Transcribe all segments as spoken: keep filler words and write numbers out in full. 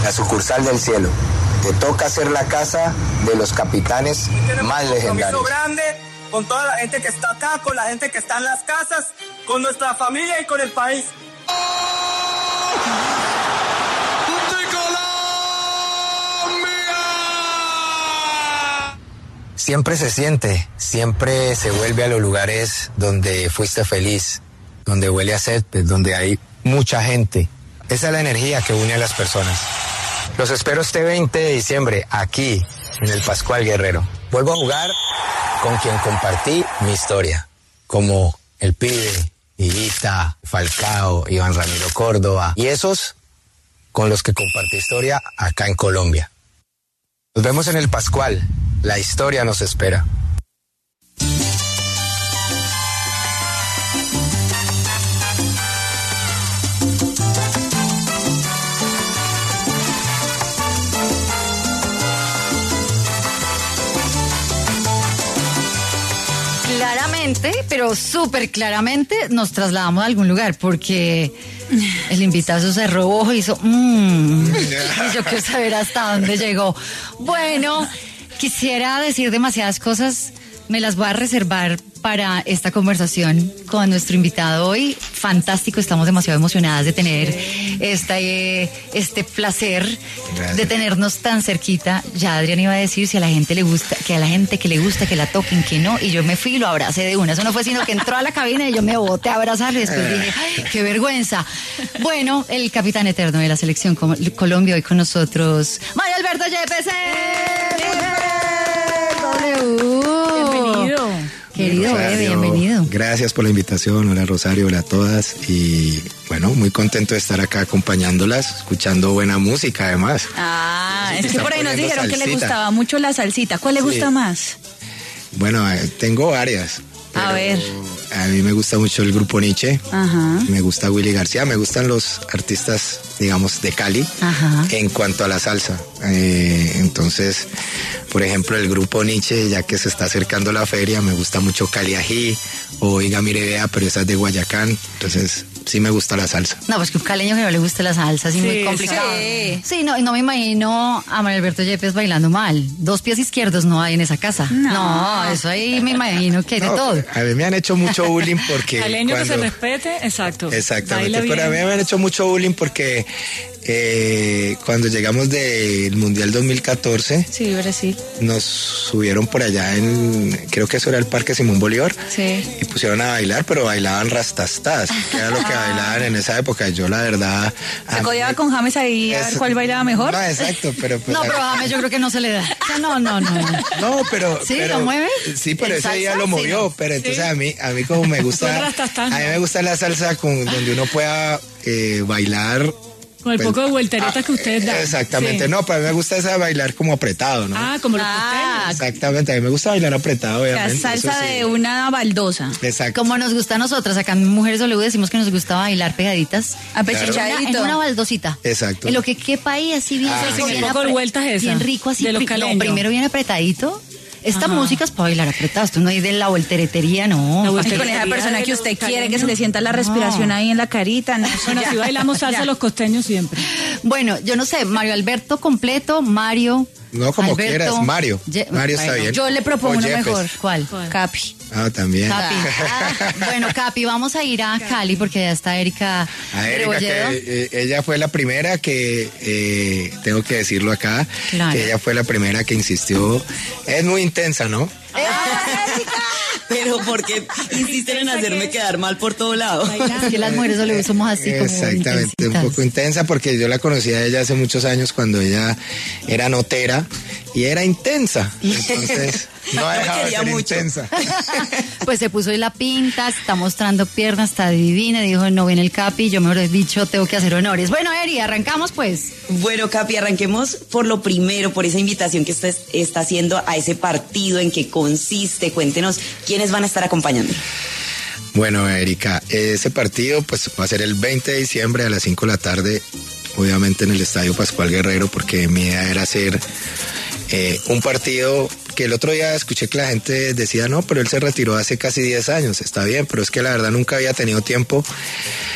la sucursal del cielo. Te toca ser la casa de los capitanes más legendarios. Grande con toda la gente que está acá, con la gente que está en las casas, con nuestra familia y con el país. Siempre se siente, siempre se vuelve a los lugares donde fuiste feliz, donde huele a césped, donde hay mucha gente. Esa es la energía que une a las personas. Los espero este veinte de diciembre, aquí, en el Pascual Guerrero. Vuelvo a jugar con quien compartí mi historia, como el Pibe, Higuita, Falcao, Iván Ramiro Córdoba, y esos con los que compartí historia acá en Colombia. Nos vemos en el Pascual, la historia nos espera. Claramente, pero súper claramente nos trasladamos a algún lugar porque el invitado se cerró y hizo mmm, y yo quiero saber hasta dónde llegó. Bueno, quisiera decir demasiadas cosas, me las voy a reservar para esta conversación con nuestro invitado hoy. Fantástico, estamos demasiado emocionadas de tener este, este placer. Gracias. De tenernos tan cerquita. Ya Adrián iba a decir si a la gente le gusta, que a la gente que le gusta que la toquen, que no, y yo me fui y lo abracé de una. Eso no fue sino que entró a la cabina y yo me boté a abrazarle y después dije, ¡ay, qué vergüenza! Bueno, el capitán eterno de la selección Colombia hoy con nosotros, Mario Alberto Yepes. Bienvenido. Querido bebé, bienvenido. Gracias por la invitación. Hola Rosario, hola a todas. Y bueno, muy contento de estar acá acompañándolas, escuchando buena música además. Ah, es que por ahí nos dijeron salsita. Que le gustaba mucho la salsita. ¿Cuál le gusta sí. más? Bueno, eh, tengo varias. A ver. A mí me gusta mucho el grupo Nietzsche. Ajá. Me gusta Willy García. Me gustan los artistas, digamos, de Cali. Ajá. En cuanto a la salsa. Eh, entonces, por ejemplo, el grupo Nietzsche, ya que se está acercando la feria, me gusta mucho Cali Ají o Oiga Mire Vea, pero esa es de Guayacán. Entonces, sí me gusta la salsa. No, pues que un caleño que no le guste la salsa, así sí, muy complicado. Sí, sí no, no me imagino a Mario Alberto Yepes bailando mal. Dos pies izquierdos no hay en esa casa. No, no eso ahí me imagino que hay no, de todo. A mí me han hecho mucho bullying porque... Caleño cuando... que se respete, exacto. Exactamente, pero a mí me han hecho mucho bullying porque eh, cuando llegamos del Mundial dos mil catorce... Sí, Brasil. Nos subieron por allá en... Creo que eso era el Parque Simón Bolívar. Sí. Y pusieron a bailar, pero bailaban rastastas, que era lo que bailaban en esa época. Yo la verdad... ¿Se codeaba con James ahí a ver cuál bailaba mejor? No, exacto, pero... Pues, no, pero James yo creo que no se le da. O sea, no, no, no. No, pero... ¿Sí? pero, ¿Lo mueve? Sí, pero ese día lo movió, sí, pero entonces sí. a mí a mí como me gusta... a mí me gusta la salsa con, donde uno pueda eh, bailar... Con el pues, poco de vuelteretas que ustedes dan. Exactamente, sí. No, pero a mí me gusta esa bailar como apretado, ¿no? Ah, como los ah, costeños. Exactamente, a mí me gusta bailar apretado, obviamente. La salsa sí. de una baldosa. Exacto. Como nos gusta a nosotras, acá en Mujeres W decimos que nos gusta bailar pegaditas. Apechechadito. En, en una baldosita. Exacto. En lo que quepa ahí, así bien. Ah, sí, un poco de vueltas esa. Bien rico, así. De los pri- no, primero bien apretadito. Esta Ajá. música es para bailar apretado, esto no es de la volteretería, no. La volteretería con esa persona que usted quiere caleños. Que se le sienta la respiración no. ahí en la carita. No, bueno, si bailamos salsa los costeños siempre. Bueno, yo no sé, Mario Alberto completo, Mario... No, como Alberto, quieras, Mario. Ye- Mario bueno, está bien. Yo le propongo o uno Yepes. mejor. ¿Cuál? ¿Cuál? Capi. Ah, también. Capi. Ah, bueno, Capi, vamos a ir a Cali porque ya está Erika. A Erika, que, eh, ella fue la primera que, eh, tengo que decirlo acá, claro. que ella fue la primera que insistió. Es muy intensa, ¿no? Pero porque insisten en hacerme quedar mal por todo lado. Es que las mujeres solo somos así como exactamente, un poco intensa porque yo la conocí a ella hace muchos años cuando ella era notera y era intensa. Entonces no ha dejado de ser mucho. Intensa. Pues se puso ahí la pinta, está mostrando piernas, está divina, dijo no viene el Capi, yo mejor he dicho tengo que hacer honores. Bueno, Eri, arrancamos pues. Bueno, Capi, arranquemos por lo primero, por esa invitación que usted está haciendo a ese partido, en qué consiste, cuéntenos quiénes van a estar acompañando. Bueno, Erika, ese partido pues va a ser el veinte de diciembre a las cinco de la tarde, obviamente en el Estadio Pascual Guerrero, porque mi idea era hacer eh, un partido que el otro día escuché que la gente decía, no, pero él se retiró hace casi diez años, está bien, pero es que la verdad nunca había tenido tiempo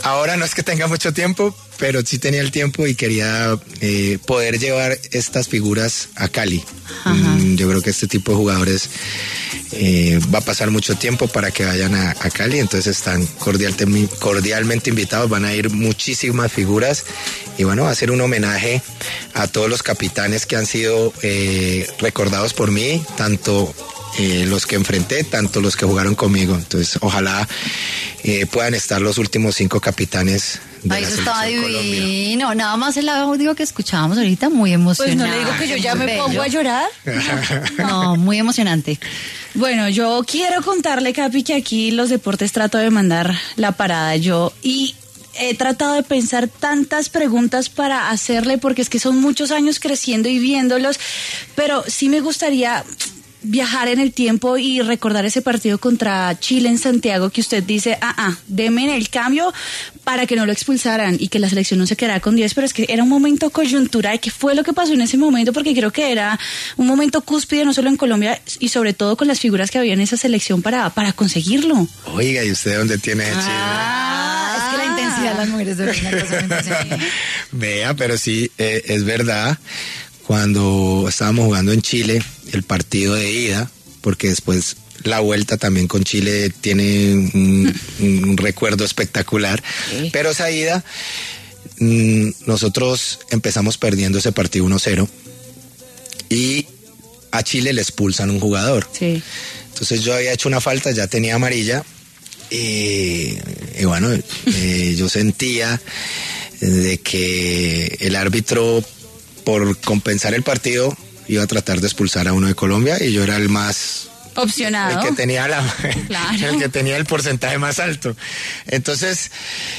ahora no es que tenga mucho tiempo, pero sí tenía el tiempo y quería eh, poder llevar estas figuras a Cali. Mm, yo creo que este tipo de jugadores eh, va a pasar mucho tiempo para que vayan a, a Cali, entonces están cordial, cordialmente invitados, van a ir muchísimas figuras y bueno, va a ser un homenaje a todos los capitanes que han sido eh, recordados por mí, tanto eh, los que enfrenté, tanto los que jugaron conmigo. Entonces ojalá eh, puedan estar los últimos cinco capitanes de Ay, la eso estaba selección divino. Colombia. Nada más el audio que escuchábamos ahorita, muy emocionante. Pues no le digo que yo ya me pongo a llorar. No, muy emocionante. Bueno, yo quiero contarle, Capi, que aquí los deportes trato de mandar la parada yo y he tratado de pensar tantas preguntas para hacerle porque es que son muchos años creciendo y viéndolos, pero sí me gustaría viajar en el tiempo y recordar ese partido contra Chile en Santiago que usted dice, ah, ah, deme en el cambio para que no lo expulsaran y que la selección no se quedara con diez, pero es que era un momento coyuntural. ¿Qué fue lo que pasó en ese momento? Porque creo que era un momento cúspide, no solo en Colombia, y sobre todo con las figuras que había en esa selección para, para conseguirlo. Oiga, ¿y usted dónde tiene de Chile? Ah, es que la intensidad de las mujeres de una cosa muy impresionante. Vea, pero sí, eh, es verdad. Cuando estábamos jugando en Chile, el partido de ida, porque después la vuelta también con Chile tiene un, un recuerdo espectacular, sí. Pero esa ida, mmm, nosotros empezamos perdiendo ese partido uno cero y a Chile le expulsan un jugador. Sí. Entonces yo había hecho una falta, ya tenía amarilla y, y bueno, eh, yo sentía de que el árbitro, por compensar el partido, iba a tratar de expulsar a uno de Colombia y yo era el más opcionado, el que tenía la claro. el que tenía el porcentaje más alto. Entonces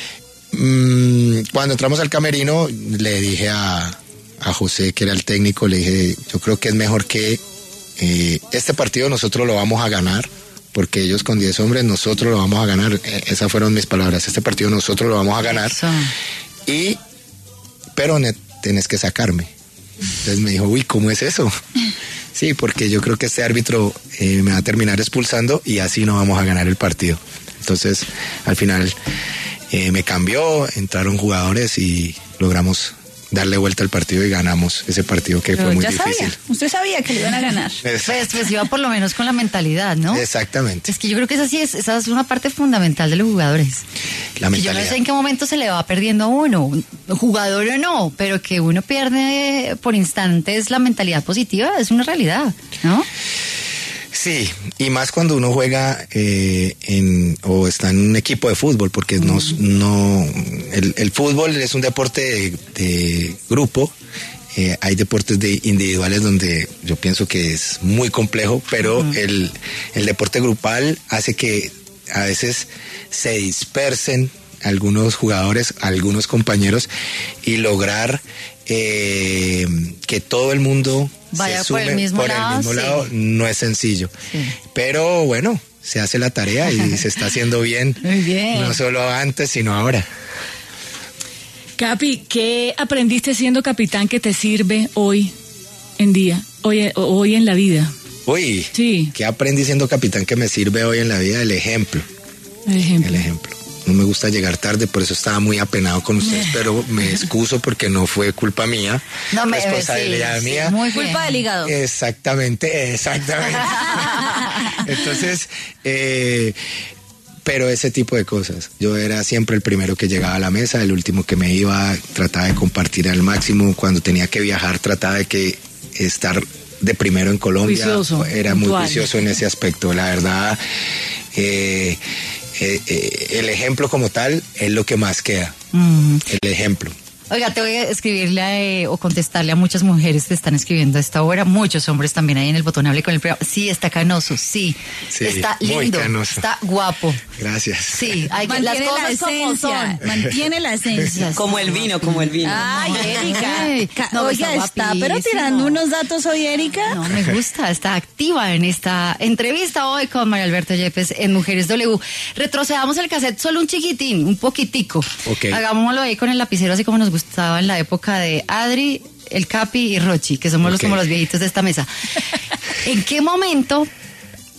mmm, cuando entramos al camerino le dije a, a José, que era el técnico, le dije, yo creo que es mejor que eh, este partido nosotros lo vamos a ganar, porque ellos con diez hombres, nosotros lo vamos a ganar. Eh, esas fueron mis palabras, este partido nosotros lo vamos a ganar. Eso. Y pero net, tenés que sacarme. Entonces me dijo, uy, ¿cómo es eso? Sí, porque yo creo que este árbitro eh, me va a terminar expulsando y así no vamos a ganar el partido. Entonces, al final eh, me cambió, entraron jugadores y logramos darle vuelta al partido y ganamos ese partido que pero fue muy ya difícil. Sabía. Usted sabía que le iban a ganar. Pues, pues iba por lo menos con la mentalidad, ¿no? Exactamente. Es que yo creo que esa sí es, esa es una parte fundamental de los jugadores. La mentalidad. Yo no sé en qué momento se le va perdiendo a uno, jugador o no, pero que uno pierde por instantes la mentalidad positiva es una realidad, ¿no? Sí, y más cuando uno juega eh, en o está en un equipo de fútbol, porque mm. no, no el, el fútbol es un deporte de, de grupo. Eh, hay deportes de individuales donde yo pienso que es muy complejo, pero uh-huh. el, el deporte grupal hace que a veces se dispersen algunos jugadores, algunos compañeros y lograr eh, que todo el mundo vaya se sume por el mismo por lado, el mismo sí. lado, no es sencillo. Sí. Pero bueno, se hace la tarea y se está haciendo bien, Muy bien. No solo antes, sino ahora. Capi, ¿qué aprendiste siendo capitán que te sirve hoy en día, hoy, hoy en la vida? Uy, sí. ¿Qué aprendí siendo capitán que me sirve hoy en la vida? El ejemplo. El ejemplo. El ejemplo. No me gusta llegar tarde, por eso estaba muy apenado con ustedes, pero me excuso porque no fue culpa mía, no me, responsabilidad sí, mía. Sí, muy culpa del hígado. Exactamente, exactamente. Entonces, eh, pero ese tipo de cosas. Yo era siempre el primero que llegaba a la mesa, el último que me iba, trataba de compartir al máximo. Cuando tenía que viajar, trataba de que estar de primero en Colombia. Juicioso, era puntual. Muy juicioso en ese aspecto, la verdad. Eh, Eh, eh, el ejemplo como tal es lo que más queda. Mm. El ejemplo. Oiga, te voy a escribirle a, eh, o contestarle a muchas mujeres que están escribiendo a esta hora, muchos hombres también ahí en el botón hable con el programa. Sí, está canoso, sí, sí está lindo, está guapo. Gracias. Sí, hay que, las cosas la como son. Mantiene la esencia. Como el vino, como el vino. Ay, Erika. No, Oiga, está, está pero tirando unos datos hoy, Erika. No, me gusta, está activa en esta entrevista hoy con María Alberta Yepes en Mujeres W. Retrocedamos el cassette solo un chiquitín, un poquitico. Okay. Hagámoslo ahí con el lapicero, así como nos gustaba en la época de Adri, el Capi y Rochi, que somos okay. los como los viejitos de esta mesa. ¿En qué momento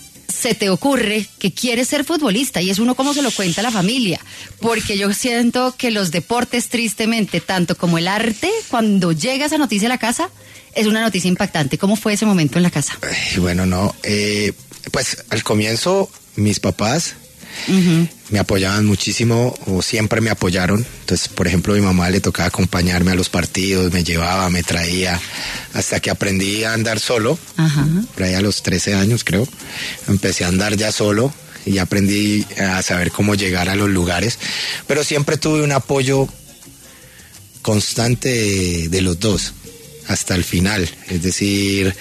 se te ocurre que quieres ser futbolista? Y es uno como se lo cuenta a la familia, porque yo siento que los deportes, tristemente, tanto como el arte, cuando llega esa noticia a la casa, es una noticia impactante. ¿Cómo fue ese momento en la casa? Ay, bueno, no, eh, pues al comienzo mis papás uh-huh. me apoyaban muchísimo, o siempre me apoyaron. Entonces, por ejemplo, a mi mamá le tocaba acompañarme a los partidos, me llevaba, me traía, hasta que aprendí a andar solo. Uh-huh. Por ahí a los trece años, creo, empecé a andar ya solo y aprendí a saber cómo llegar a los lugares. Pero siempre tuve un apoyo constante de, de los dos, hasta el final. Es decir,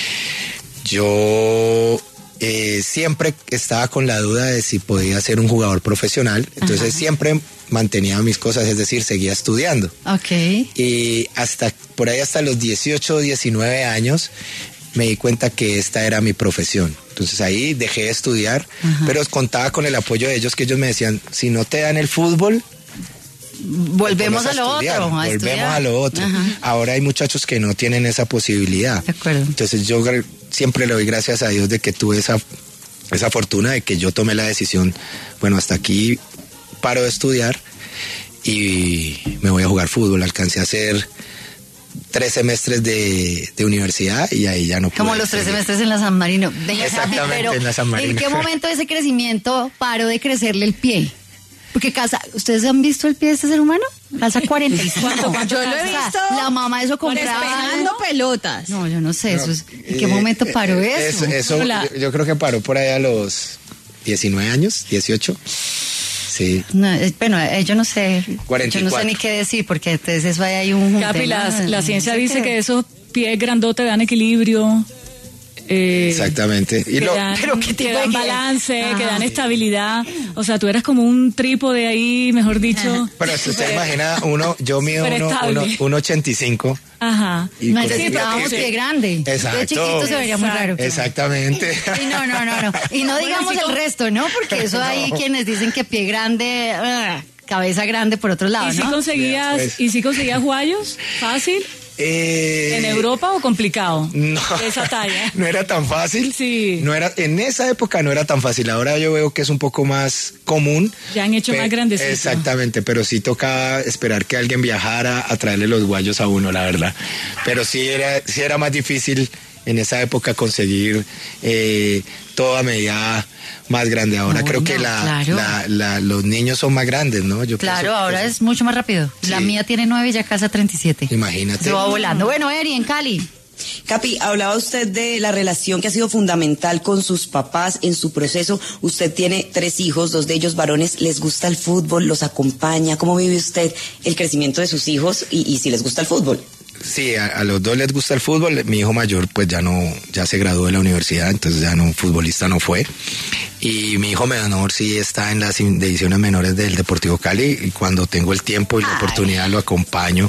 yo... Eh, siempre estaba con la duda de si podía ser un jugador profesional, entonces Ajá. siempre mantenía mis cosas, es decir, seguía estudiando. Okay. Y hasta por ahí hasta los dieciocho, diecinueve años me di cuenta que esta era mi profesión. Entonces ahí dejé de estudiar, Ajá. pero contaba con el apoyo de ellos, que ellos me decían, si no te dan el fútbol, volvemos a lo estudiar, otro. A volvemos estudiar. a lo otro. Ajá. Ahora hay muchachos que no tienen esa posibilidad. De acuerdo. Entonces yo siempre le doy gracias a Dios de que tuve esa, esa fortuna de que yo tomé la decisión, bueno, hasta aquí paro de estudiar y me voy a jugar fútbol. Alcancé a hacer tres semestres de, de universidad y ahí ya no pude. Como los tres semestres en la San Marino. Venga, Exactamente, pero en la San Marino. ¿En qué momento de ese crecimiento paró de crecerle el pie? Porque casa, ¿ustedes han visto el pie de este ser humano? Calza cuarenta y cinco. Yo lo he visto. La mamá eso compraba. Despejando pelotas. No, yo no sé. No, eso es, ¿en qué eh, momento paró eh, eso? Eso, eso La... yo, yo creo que paró por ahí a los diecinueve años, dieciocho. Sí. No, eh, bueno, eh, yo no sé. cuarenta y cuatro. Yo no sé ni qué decir, porque entonces eso hay ahí un... Capi, la, tema, la ciencia no sé dice qué. que esos pies grandotes dan equilibrio. Eh, Exactamente. Y que lo, dan, pero ¿qué que tipo dan de- balance, Ajá. que dan estabilidad. O sea, tú eras como un trípode ahí, mejor dicho. pero si usted imagina, uno, yo mido Súper uno, estable. uno, uno ochenta y cinco. Ajá. Y con- Necesitábamos Sí, pie grande. Exacto. De chiquito se vería muy raro. Exactamente. Y no, no, no, no. Y no digamos el resto, ¿no? Porque eso hay No. quienes dicen que pie grande, ah, cabeza grande por otro lado, ¿Y si ¿no? conseguías, Pues. ¿y si conseguías guayos? ¿Fácil? Eh, ¿En Europa o complicado? No, De esa talla. no era tan fácil. Sí. No era, en esa época no era tan fácil. Ahora yo veo que es un poco más común. Ya han hecho Pe- más grandecito. Exactamente, pero sí tocaba esperar que alguien viajara a traerle los guayos a uno, la verdad. Pero sí era, sí era más difícil en esa época conseguir eh, toda medida más grande. Ahora No, creo que no, la, claro. la- la- los niños son más grandes, ¿no? Yo Claro, pienso que ahora eso- es mucho más rápido. La Sí. mía tiene nueve y ya casa treinta y siete. Imagínate. Se va volando. Bueno, Eri, en Cali. Capi, hablaba usted de la relación que ha sido fundamental con sus papás en su proceso. Usted tiene tres hijos, dos de ellos varones. ¿Les gusta el fútbol? ¿Los acompaña? ¿Cómo vive usted el crecimiento de sus hijos y, y si les gusta el fútbol? Sí, a, a los dos les gusta el fútbol. Mi hijo mayor pues ya no, ya se graduó de la universidad, entonces ya no, futbolista no fue. Y mi hijo menor sí está en las divisiones menores del Deportivo Cali y cuando tengo el tiempo y la Ay. oportunidad lo acompaño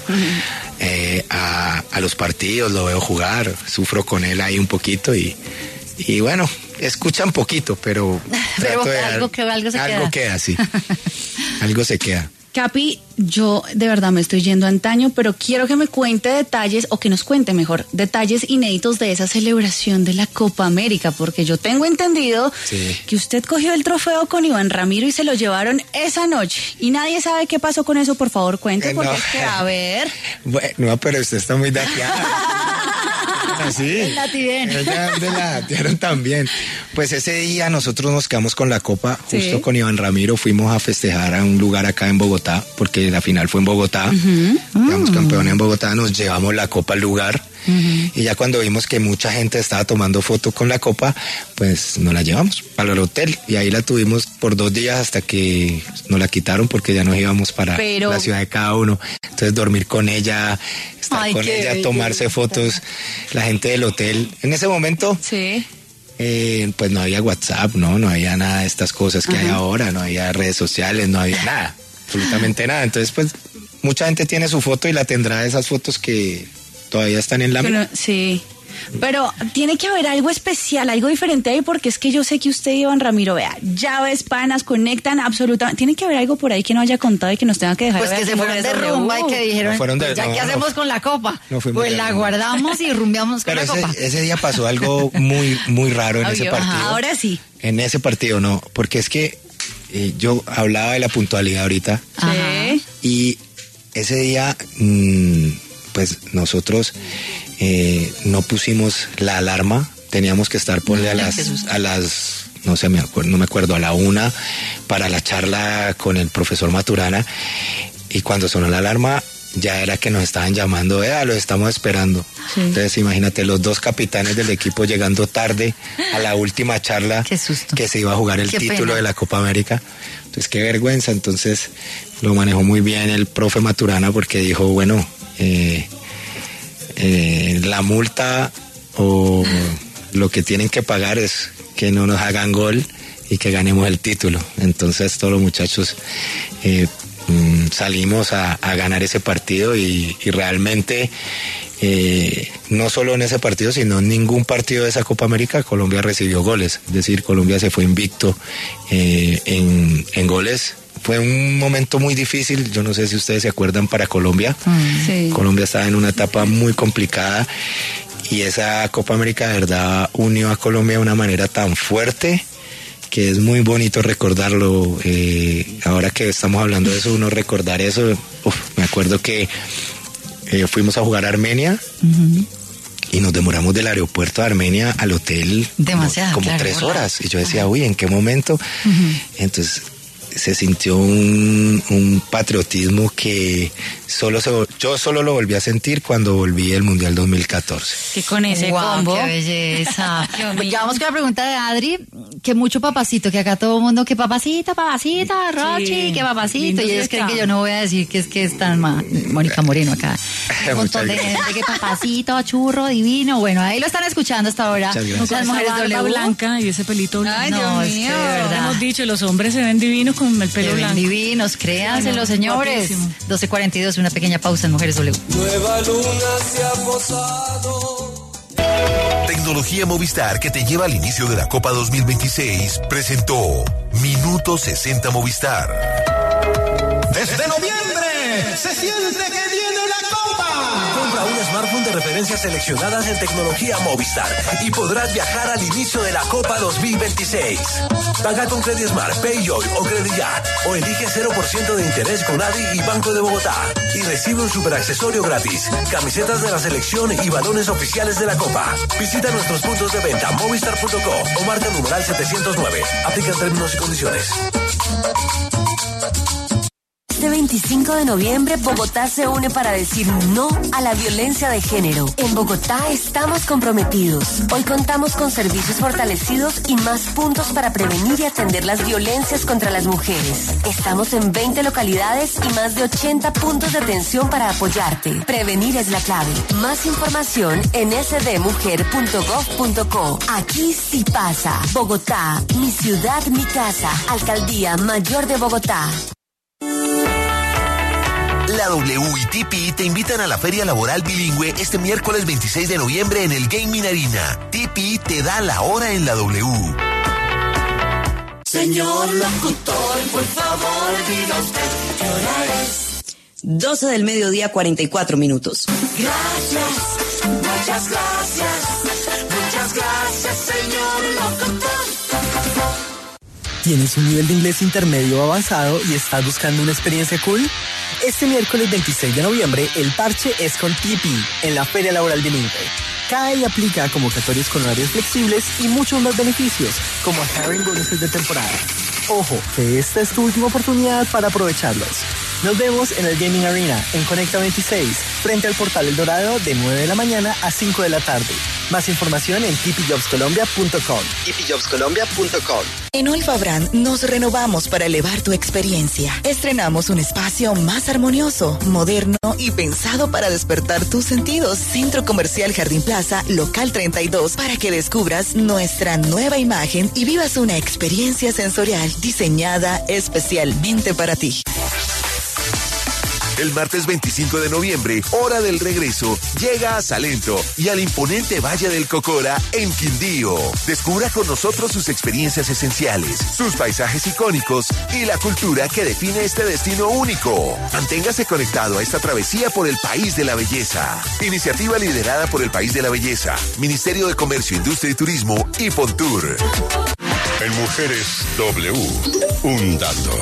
eh, a, a los partidos, lo veo jugar, sufro con él ahí un poquito y, y bueno, escuchan poquito, pero, Pero trato de algo dar- que- algo se algo queda. queda, sí. Algo se queda. Capi, yo de verdad me estoy yendo a antaño, pero quiero que me cuente detalles, o que nos cuente mejor, detalles inéditos de esa celebración de la Copa América, porque yo tengo entendido Sí. que usted cogió el trofeo con Iván Ramiro y se lo llevaron esa noche. Y nadie sabe qué pasó con eso, por favor, cuente, Eh, porque no. es que, a ver... Bueno, no, pero usted está muy dateada. Así. La bien. Ella de la datearon también. Pues ese día nosotros nos quedamos con la copa, Sí. justo con Iván Ramiro, fuimos a festejar a un lugar acá en Bogotá, porque la final fue en Bogotá. Quedamos campeones en Bogotá, nos llevamos la copa al lugar. Y ya cuando vimos que mucha gente estaba tomando fotos con la copa, pues nos la llevamos para el hotel. Y ahí la tuvimos por dos días hasta que nos la quitaron porque ya nos íbamos para Pero- la ciudad de cada uno. Entonces dormir con ella, estar Ay, con qué ella, belleza. tomarse fotos, la gente del hotel. En ese momento, Sí. eh, pues no había WhatsApp, ¿no? No había nada de estas cosas que hay ahora, no había redes sociales, no había nada, absolutamente nada. Entonces, pues, mucha gente tiene su foto y la tendrá de esas fotos que todavía están en la Pero, sí. Pero tiene que haber algo especial, algo diferente ahí, porque es que yo sé que usted, Iván Ramiro, vea, llaves, panas, conectan absolutamente. Tiene que haber algo por ahí que no haya contado y que nos tenga que dejar. Pues que se fueron de rumba y que dijeron, No de, pues ya no, qué no, hacemos no, con la copa. No pues la rumba. guardamos y rumbeamos con Pero la ese, copa. ese día pasó algo muy, muy raro en ese partido. Ajá, ahora sí. En ese partido no, porque es que eh, yo hablaba de la puntualidad ahorita. Sí. Y ese día, mmm, pues nosotros eh, no pusimos la alarma, teníamos que estar ponle a las, a las, no sé, me acuerdo, no me acuerdo, a la una para la charla con el profesor Maturana, y cuando sonó la alarma ya era que nos estaban llamando, eh, los estamos esperando. Sí. Entonces imagínate, los dos capitanes del equipo llegando tarde a la última charla. Qué susto. Que se iba a jugar el Qué título pena. de la Copa América. Entonces qué vergüenza. Entonces lo manejó muy bien el profe Maturana, porque dijo, bueno, eh, eh, la multa o lo que tienen que pagar es que no nos hagan gol y que ganemos el título. Entonces todos los muchachos eh, mm, salimos a, a ganar ese partido y, y realmente eh, no solo en ese partido, sino en ningún partido de esa Copa América Colombia recibió goles. Es decir, Colombia se fue invicto eh, en, en goles. Fue un momento muy difícil, yo no sé si ustedes se acuerdan, para Colombia. Mm, sí. Colombia estaba en una etapa muy complicada y esa Copa América de verdad unió a Colombia de una manera tan fuerte que es muy bonito recordarlo. Eh, ahora que estamos hablando de eso, uno recordar eso, uf, me acuerdo que eh, fuimos a jugar a Armenia. Uh-huh. Y nos demoramos del aeropuerto de Armenia al hotel demasiado, como, como claro, tres hola. horas. Y yo decía, uy, ¿en qué momento? Uh-huh. Entonces se sintió un, un patriotismo que solo se, yo solo lo volví a sentir cuando volví del Mundial dos mil catorce. Que con ese wow, combo. ¡Qué belleza! Ya vamos con la pregunta de Adri, que mucho papacito, que acá todo el mundo, que papacito, papacito, Rochi, sí, que papacito. Y ellos creen que yo no voy a decir que es que es tan ma- Mónica Moreno acá. Un montón de gente que papacito, churro, divino. Bueno, ahí lo están escuchando hasta ahora. Las mujeres de blanca y ese pelito blanco. Ay, no, Dios es mío. que de verdad. Hemos dicho, los hombres se ven divinos con el pelo Se ven blanco. divinos, créanselo, señores. Guapísimo. doce cuarenta y dos, una pequeña pausa en Mujeres W. Nueva luna se ha posado. Tecnología Movistar, que te lleva al inicio de la Copa dos mil veintiséis, presentó Minuto sesenta Movistar. Desde noviembre se siente que viene la Copa. Compra un smartphone de referencias seleccionadas en tecnología Movistar y podrás viajar al inicio de la Copa dos mil veintiséis. Paga con Credit Smart, PayYoy o Credit Ya, o elige cero por ciento de interés con ADI y Banco de Bogotá y recibe un super accesorio gratis, camisetas de la selección y balones oficiales de la Copa. Visita nuestros puntos de venta movistar punto co o marca numeral setecientos nueve. Aplican términos y condiciones. Este veinticinco de noviembre, Bogotá se une para decir no a la violencia de género. En Bogotá estamos comprometidos. Hoy contamos con servicios fortalecidos y más puntos para prevenir y atender las violencias contra las mujeres. Estamos en veinte localidades y más de ochenta puntos de atención para apoyarte. Prevenir es la clave. Más información en s d mujer punto gov punto co. Aquí sí pasa. Bogotá, mi ciudad, mi casa. Alcaldía Mayor de Bogotá. La W y T P I te invitan a la Feria Laboral Bilingüe este miércoles veintiséis de noviembre en el Gaming Arena. T P I te da la hora en la W. Señor locutor, por favor, diga usted qué hora es. doce del mediodía, cuarenta y cuatro minutos. Gracias, muchas gracias, muchas gracias, señor locutor. ¿Tienes un nivel de inglés intermedio o avanzado y estás buscando una experiencia cool? Este miércoles veintiséis de noviembre, el parche es con T P I en la Feria Laboral Bilingüe. Cae y aplica a convocatorios con horarios flexibles y muchos más beneficios, como hiring bonuses de temporada. Ojo, que esta es tu última oportunidad para aprovecharlos. Nos vemos en el Gaming Arena, en Conecta veintiséis, frente al portal El Dorado, de nueve de la mañana a cinco de la tarde. Más información en t p jobs colombia punto com. t p jobs colombia punto com. En Olfa Brand nos renovamos para elevar tu experiencia. Estrenamos un espacio más armonioso, moderno y pensado para despertar tus sentidos. Centro Comercial Jardín Plaza, local treinta y dos, para que descubras nuestra nueva imagen y vivas una experiencia sensorial diseñada especialmente para ti. El martes veinticinco de noviembre, hora del regreso, llega a Salento y al imponente Valle del Cocora en Quindío. Descubra con nosotros sus experiencias esenciales, sus paisajes icónicos y la cultura que define este destino único. Manténgase conectado a esta travesía por el país de la belleza. Iniciativa liderada por el País de la Belleza, Ministerio de Comercio, Industria y Turismo y Fontur. En Mujeres W, un dato.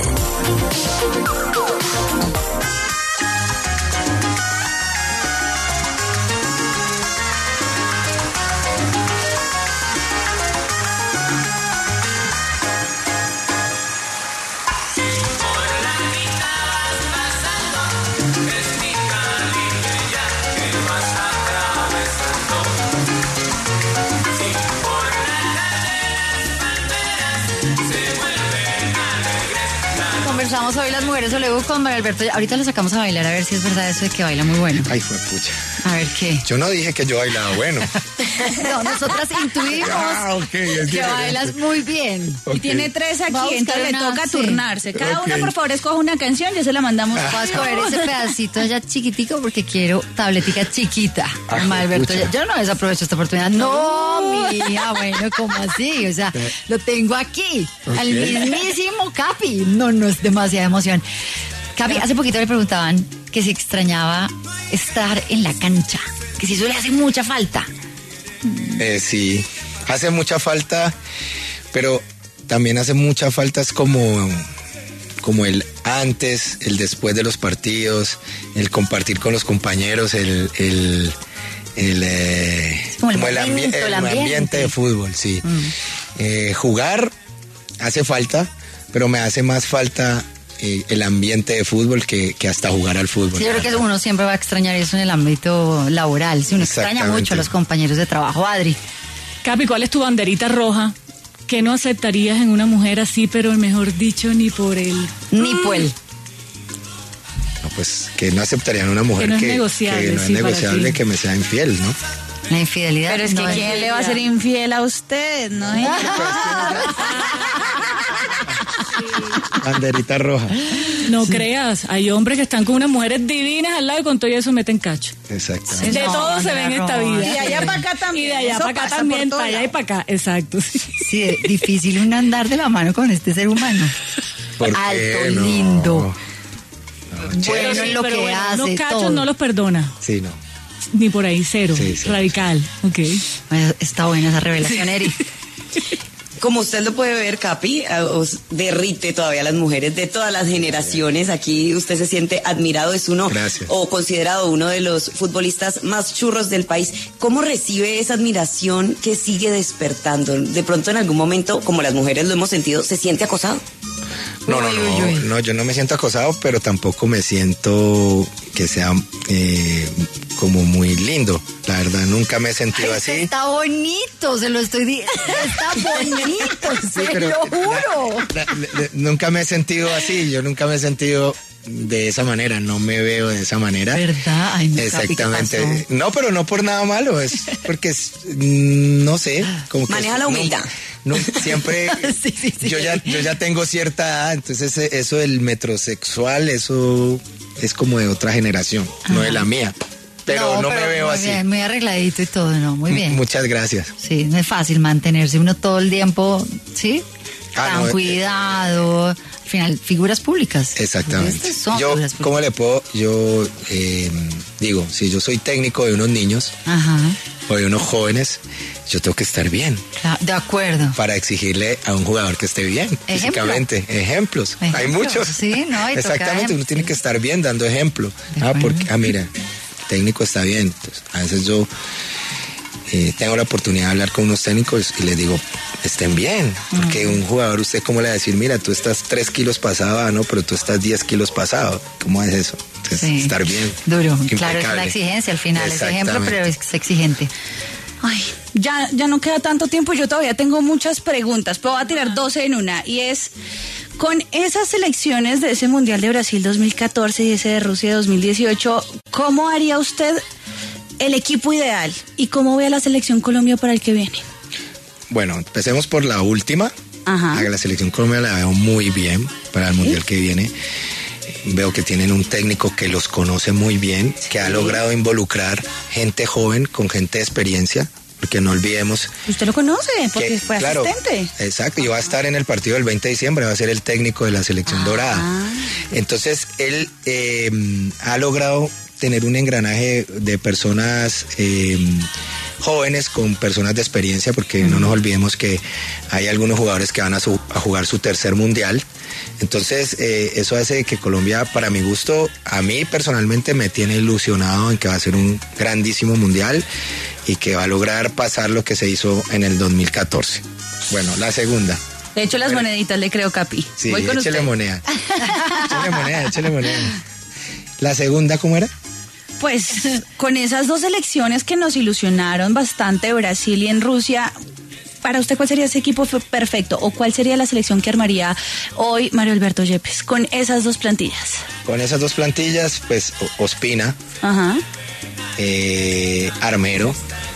Conversamos hoy las mujeres W con Mario Alberto. Ahorita lo sacamos a bailar a ver si es verdad eso de que baila muy bueno. Ay, fue pucha. A ver qué. Yo no dije que yo bailaba bueno. No, nosotras intuimos ah, okay, que bailas muy bien. Okay. Y tiene tres aquí, entonces le toca sí. turnarse. Cada okay. una, por favor, escoja una canción, ya se la mandamos. Voy a escoger ese pedacito allá chiquitico porque quiero tabletica chiquita. Ah, Mario Alberto, yo, yo no desaprovecho esta oportunidad. No, mía, bueno, ¿cómo así? O sea, lo tengo aquí, okay. al mismísimo Capi. No, no es demasiada emoción. Capi, hace poquito le preguntaban que si extrañaba estar en la cancha, que si eso le hace mucha falta. Eh, sí, hace mucha falta, pero también hace mucha falta es como, como el antes, el después de los partidos, el compartir con los compañeros, el, el, el, eh, como el, como momento, el, ambi- el, el ambiente. ambiente de fútbol, sí. Mm. Eh, jugar hace falta, pero me hace más falta eh, el ambiente de fútbol que, que hasta jugar al fútbol. Sí, yo creo que uno siempre va a extrañar eso en el ámbito laboral. Si uno extraña mucho a los compañeros de trabajo. Adri. Capi, ¿cuál es tu banderita roja? ¿Qué no aceptarías en una mujer así, pero mejor dicho, ni por el... Ni por el... No, pues que no aceptarían una mujer que no que, es negociable, que, no es sí, negociable que me sea infiel, ¿no? La infidelidad. Pero es que no ¿quién es le va a ser infiel a usted? ¿No? Banderita roja. No sí. creas, hay hombres que están con unas mujeres divinas al lado y con todo eso meten cacho. Exactamente. De no, todo se ve en esta vida. Y de allá para acá también. Y de allá para acá también, para allá y para acá. Exacto. Sí, sí, es difícil un andar de la mano con este ser humano. ¿Por Alto, qué no? lindo. No, bueno sí, en lo que bueno, hace. Los cachos todo. no los perdona. Sí, no. Ni por ahí, cero. Sí, sí. Radical. Ok. Bueno, está buena esa revelación, Sí. Eri. Como usted lo puede ver, Capi, os derrite todavía a las mujeres de todas las generaciones. Aquí usted se siente admirado, es uno Gracias. o considerado uno de los futbolistas más churros del país. ¿Cómo recibe esa admiración que sigue despertando? De pronto en algún momento, como las mujeres lo hemos sentido, ¿se siente acosado? No, no, no, no, yo no me siento acosado, pero tampoco me siento que sea eh, como muy lindo. La verdad, nunca me he sentido Ay, así. Está bonito, se lo estoy diciendo. Está bonito, Sí, se pero lo juro. la- la- la- nunca me he sentido así, yo nunca me he sentido de esa manera, no me veo de esa manera. ¿Verdad? Ay, mi Exactamente. Capi, ¿qué pasó? No, pero no por nada malo, es porque es, mm, no sé, como que Maneja es- la no- humildad. No, siempre Sí, sí, sí. yo ya yo ya tengo cierta edad, entonces ese- eso del metrosexual, eso es como de otra generación, no de la mía. Pero no, me veo muy así. Bien, muy arregladito y todo, ¿no? Muy bien. Muchas gracias. Sí, no es fácil mantenerse uno todo el tiempo, ¿sí? Ah, Tan no, eh, cuidado. Al final, figuras públicas. Exactamente. Estas son Yo, figuras públicas. ¿cómo le puedo? Yo eh, digo, si yo soy técnico de unos niños Ajá. o de unos jóvenes, yo tengo que estar bien Claro, de acuerdo. para exigirle a un jugador que esté bien físicamente. Ejemplos. Hay Ejemplo, muchos. sí, no, y toca Exactamente, uno ejemplo. tiene que estar bien dando ejemplo. De Ah, acuerdo. porque, ah, mira, el técnico está bien. Entonces, a veces yo eh, tengo la oportunidad de hablar con unos técnicos y les digo, estén bien, porque un jugador, usted cómo le va a decir, mira, tú estás tres kilos pasado, ah, no, pero tú estás diez kilos pasado, ¿cómo es eso? Entonces, Sí. estar bien. Duro, claro, es impecable. la exigencia al final, es ejemplo, Exactamente. pero es exigente. Ay, ya, ya no queda tanto tiempo, yo todavía tengo muchas preguntas, pero voy a tirar doce en una, y es, con esas selecciones de ese Mundial de Brasil dos mil catorce y ese de Rusia dos mil dieciocho, ¿cómo haría usted el equipo ideal? ¿Y cómo ve a la selección Colombia para el que viene? Bueno, empecemos por la última. Ajá. A la selección Colombia la veo muy bien para el Mundial que viene. veo que tienen un técnico que los conoce muy bien, que ha logrado involucrar gente joven con gente de experiencia, porque no olvidemos... Usted lo conoce, porque que, fue claro, asistente. Exacto, y va a estar en el partido del veinte de diciembre, va a ser el técnico de la selección ah. dorada. Entonces, él eh, ha logrado tener un engranaje de personas... Eh, jóvenes con personas de experiencia, porque uh-huh. no nos olvidemos que hay algunos jugadores que van a, su, a jugar su tercer mundial. Entonces, eh, eso hace que Colombia, para mi gusto, a mí personalmente me tiene ilusionado en que va a ser un grandísimo mundial y que va a lograr pasar lo que se hizo en el dos mil catorce. Bueno, la segunda. De hecho, las Pero, moneditas le creo, Capi. Sí, Voy con échele usted. moneda. Échele moneda, échele moneda. La segunda, ¿cómo era? Pues con esas dos selecciones que nos ilusionaron bastante, Brasil y en Rusia, para usted, ¿cuál sería ese equipo perfecto? ¿O cuál sería la selección que armaría hoy Mario Alberto Yepes con esas dos plantillas? Con esas dos plantillas, pues Ospina, Ajá. Eh, Armero,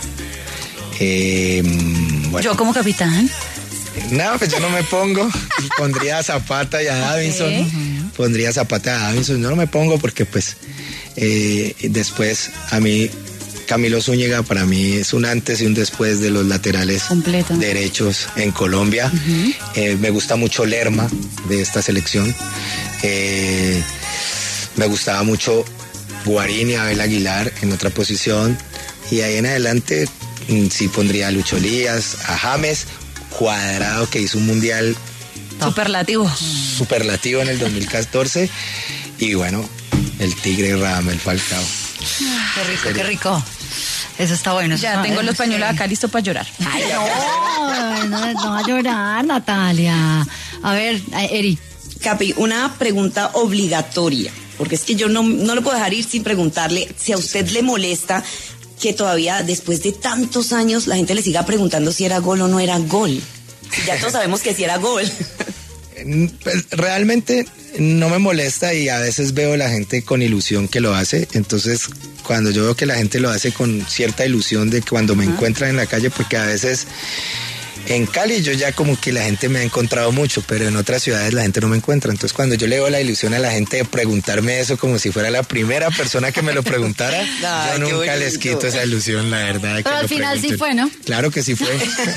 eh, bueno. Yo como capitán. No, pues yo no me pongo. Pondría a Zapata y a Davinson. Okay. Pondría a Zapata y a Davinson. Yo no me pongo porque pues eh, después a mí Camilo Zúñiga para mí es un antes y un después de los laterales Completo. derechos en Colombia. Uh-huh. Eh, me gusta mucho Lerma de esta selección. Eh, me gustaba mucho Guarín y Abel Aguilar en otra posición. Y ahí en adelante sí pondría a Lucho Lías, a James, Cuadrado, que hizo un mundial superlativo superlativo en el dos mil catorce, y bueno, el Tigre Radamel Falcao. Qué rico, qué rico. Eso está bueno. Ya tengo los pañuelos acá listos para llorar. Ay, no, no, no va a llorar, Natalia. A ver, Eri. Capi, una pregunta obligatoria, porque es que yo no, no lo puedo dejar ir sin preguntarle si a usted le molesta que todavía después de tantos años la gente le siga preguntando si era gol o no era gol. Ya todos sabemos que sí era gol. Pues, realmente no me molesta y a veces veo la gente con ilusión que lo hace. Entonces, cuando yo veo que la gente lo hace con cierta ilusión de cuando me uh-huh. encuentran en la calle, porque a veces en Cali yo ya como que la gente me ha encontrado mucho, pero en otras ciudades la gente no me encuentra. Entonces, cuando yo le veo la ilusión a la gente de preguntarme eso como si fuera la primera persona que me lo preguntara, ay, yo nunca les quito esa ilusión, la verdad. Pero al final pregunten. Sí fue, ¿no? Claro que sí fue.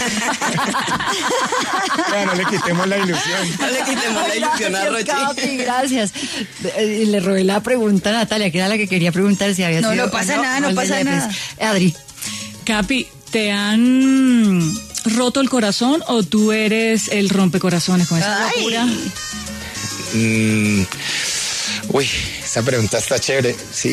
Ya, no le quitemos la ilusión. No le quitemos la ilusión a Rochi. Capi, gracias. Le robé la pregunta a Natalia, que era la que quería preguntar si había no, sido... No, pasa no, nada, no pasa nada. Adri. Capi, ¿te han roto el corazón o tú eres el rompecorazones con esa locura? Mm, uy, esa pregunta está chévere. Sí,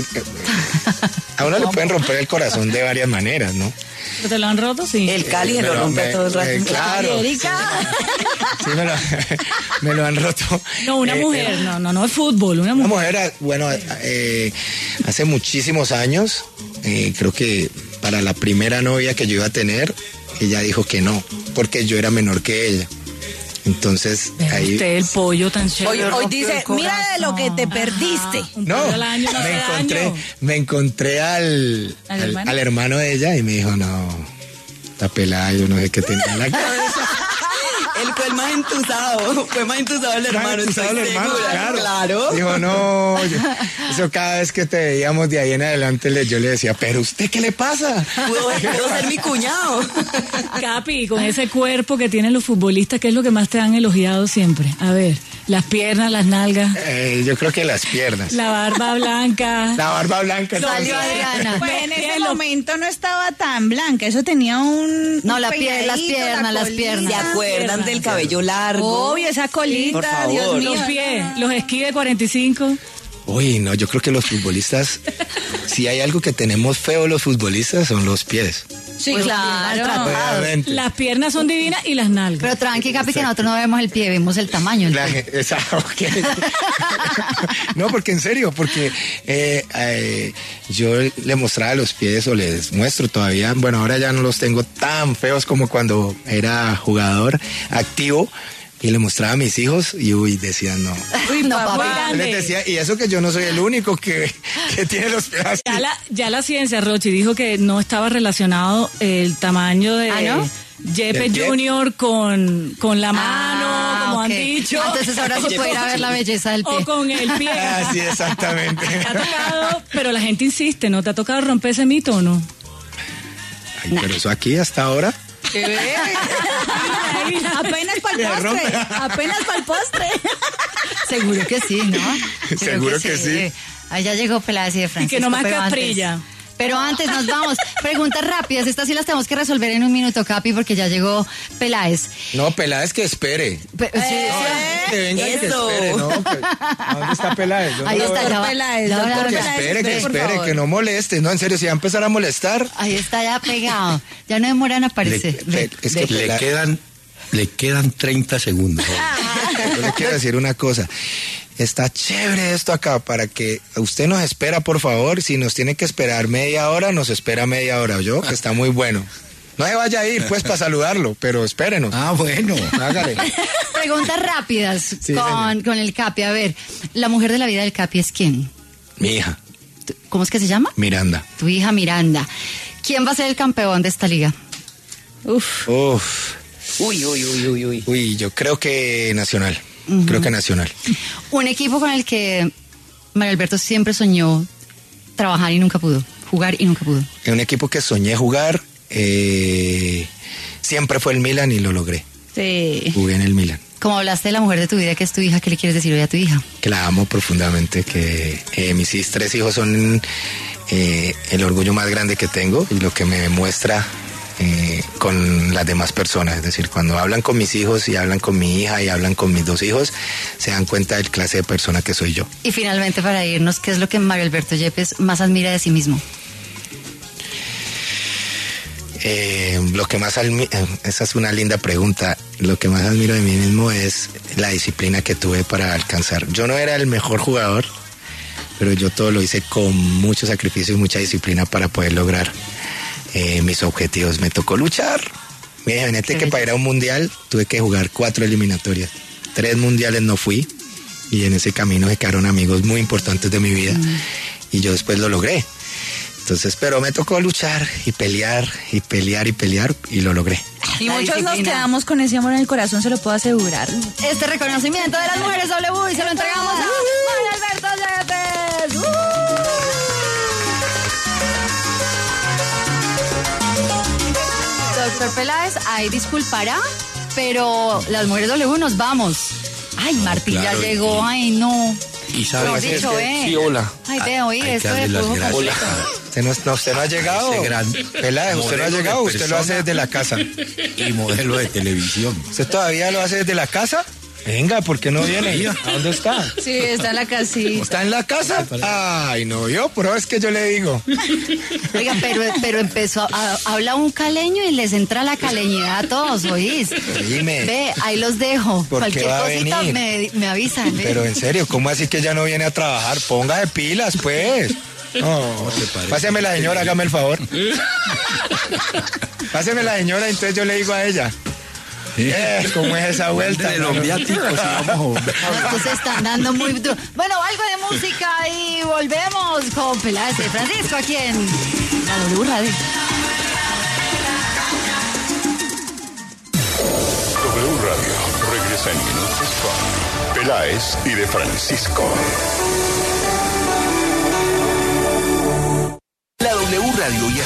a uno le pueden romper el corazón de varias maneras, ¿no? ¿Te lo han roto? Sí. El Cali se lo rompe me, todo el rato. Eh, claro. Sí, sí me, lo, me lo han roto. No, una eh, mujer, eh, no, no, no es fútbol, una mujer. Una mujer, bueno, eh, hace muchísimos años, eh, creo que para la primera novia que yo iba a tener, ella dijo que no, porque yo era menor que ella. Entonces, Ve ahí... usted el pollo tan chévere. Hoy, hoy dice, mira de lo que te perdiste. Ajá, no, al año no me encontré, daño. me encontré al, ¿Al, al, hermano? al hermano de ella y me dijo, no, está pelada, yo no sé qué tenía en la cabeza. Él fue el más entusado, fue más entusado el hermano. Entusado el hermano, claro. claro. Dijo, no, yo, eso cada vez que te veíamos de ahí en adelante, le, yo le decía, pero ¿usted qué le pasa? Puedo, puedo ser mi cuñado. Capi, con ese cuerpo que tienen los futbolistas, ¿qué es lo que más te han elogiado siempre? A ver, las piernas, las nalgas. Eh, yo creo que las piernas. La barba blanca. La barba blanca. Salió Adriana. Pues en ese momento no estaba tan blanca, eso tenía un... No, un la pier, las piernas, la las piernas. ¿Se acuerdan del cabello largo? Obvio, esa colita, por favor. Dios mío. Los pies, los esquís de cuarenta y cinco. Uy, no, yo creo que los futbolistas, si hay algo que tenemos feo los futbolistas, son los pies. Sí, pues claro. Obviamente. Las piernas son divinas y las nalgas. Pero tranqui, Capi, que nosotros no vemos el pie, vemos el tamaño. La, esa, okay. No, porque en serio, porque eh, eh, yo le mostraba los pies o les muestro todavía, bueno, ahora ya no los tengo tan feos como cuando era jugador activo. Y le mostraba a mis hijos y uy, decían no. Uy, no, papá. Les decía, y eso que yo no soy el único que, que tiene los pies así. Ya la, ya la ciencia, Rochi, dijo que no estaba relacionado el tamaño de ¿Ah, no? Yepes Junior con, con la mano, ah, como han ok. dicho. Entonces ahora sí puede ir a ver la belleza del pie. O con el pie. Ah, sí, exactamente. Te ha tocado, pero la gente insiste, ¿no? ¿Te ha tocado romper ese mito o no? Ay, pero eso aquí hasta ahora. Apenas para el postre. Apenas para el postre. Seguro que sí, ¿no? Yo creo Seguro que sí. Ahí ya llegó Peláez y de Francisco. Y que no más pero caprilla. antes- Pero antes nos vamos. Preguntas rápidas. Estas sí las tenemos que resolver en un minuto, Capi, porque ya llegó Peláez. No, Peláez que espere. Pe- sí, sí. Que venga y que Eso. espere, ¿no? Pues, ¿dónde está Peláez? Yo no Ahí lo está, veo. ya va. Peláez, Ya va, doctor ya va. Que Peláez, espere, que por espere, favor. que no moleste. No, en serio, si va a empezar a molestar. Ahí está ya pegado. Ya no demoran a Le, aparecer. Ve, es ve. que Le Pelá- quedan, le quedan treinta segundos. Yo le quiero decir una cosa. Está chévere esto acá para que usted nos espera, por favor. Si nos tiene que esperar media hora, nos espera media hora, ¿yo? Que está muy bueno. No se vaya a ir, pues, para saludarlo, pero espérenos. Ah, bueno. Hágale. Preguntas rápidas Sí, con, señor. con el Capi. A ver, la mujer de la vida del Capi es quién? Mi hija, ¿Cómo es que se llama? Miranda. Tu hija Miranda. ¿Quién va a ser el campeón de esta liga? Uf. Uf. Uy, uy, uy, uy, uy. Uy, yo creo que Nacional. Creo que Nacional. Un equipo con el que Mario Alberto siempre soñó trabajar y nunca pudo. Jugar y nunca pudo. En un equipo que soñé jugar, eh, siempre fue el Milan y lo logré. Sí. Jugué en el Milan. Como hablaste de la mujer de tu vida, que es tu hija, ¿qué le quieres decir hoy a tu hija? Que la amo profundamente, que eh, mis his- tres hijos son eh, el orgullo más grande que tengo y lo que me demuestra eh, con las demás personas. Es decir, cuando hablan con mis hijos y hablan con mi hija y hablan con mis dos hijos, se dan cuenta del clase de persona que soy yo. Y finalmente, para irnos, ¿qué es lo que Mario Alberto Yepes más admira de sí mismo? Eh, lo que más admi- eh, esa es una linda pregunta. Lo que más admiro de mí mismo es la disciplina que tuve para alcanzar. Yo no era el mejor jugador, pero yo todo lo hice con mucho sacrificio y mucha disciplina para poder lograr eh, mis objetivos. Me tocó luchar. Mira, imagínate que para ir a un mundial tuve que jugar cuatro eliminatorias. Tres mundiales no fui y en ese camino se quedaron amigos muy importantes de mi vida mm. y yo después lo logré. Entonces, pero me tocó luchar y pelear y pelear y pelear y lo logré. Y muchos nos quedamos con ese amor en el corazón, se lo puedo asegurar. Este reconocimiento de las mujeres W y se lo entregamos a Mario Alberto Yepes. ¡Uh! Doctor Peláez, ahí disculpará, pero las mujeres W nos vamos. Ay, Martín Claro, ya llegó, ay no. Y sabe Mejor que dicho, es que- eh. sí, hola. Ay, veo, oí, Hay que esto de darle las flujo gracias. completo. Usted no, no, usted no ha llegado. Ese gran Peláez, usted no ha modelo de llegado, usted lo persona. hace desde la casa. Y modelo de televisión. ¿Usted todavía lo hace desde la casa? Venga, ¿por qué no viene? ¿A dónde está? Sí, está en la casita. ¿Está en la casa? Ay, no, yo, pero es que yo le digo. Oiga, pero, pero empezó, a, a- habla un caleño y les entra la caleñidad a todos, ¿oís? Dime. Ve, ahí los dejo. ¿Por qué Cualquier va a cosita venir? me, me avisan. ve. Pero en serio, ¿cómo así que ya no viene a trabajar? Ponga de pilas, pues. No, páseme la señora, hágame el favor. Páseme la señora, entonces yo le digo a ella. Eh, ¿cómo es esa vuelta? De los viáticos, sí, vamos. Estos se están dando muy duro. Bueno, algo de música y volvemos con Peláez de Francisco aquí en la W Radio. W Radio regresa en minutos con Peláez y de Francisco. La W Radio y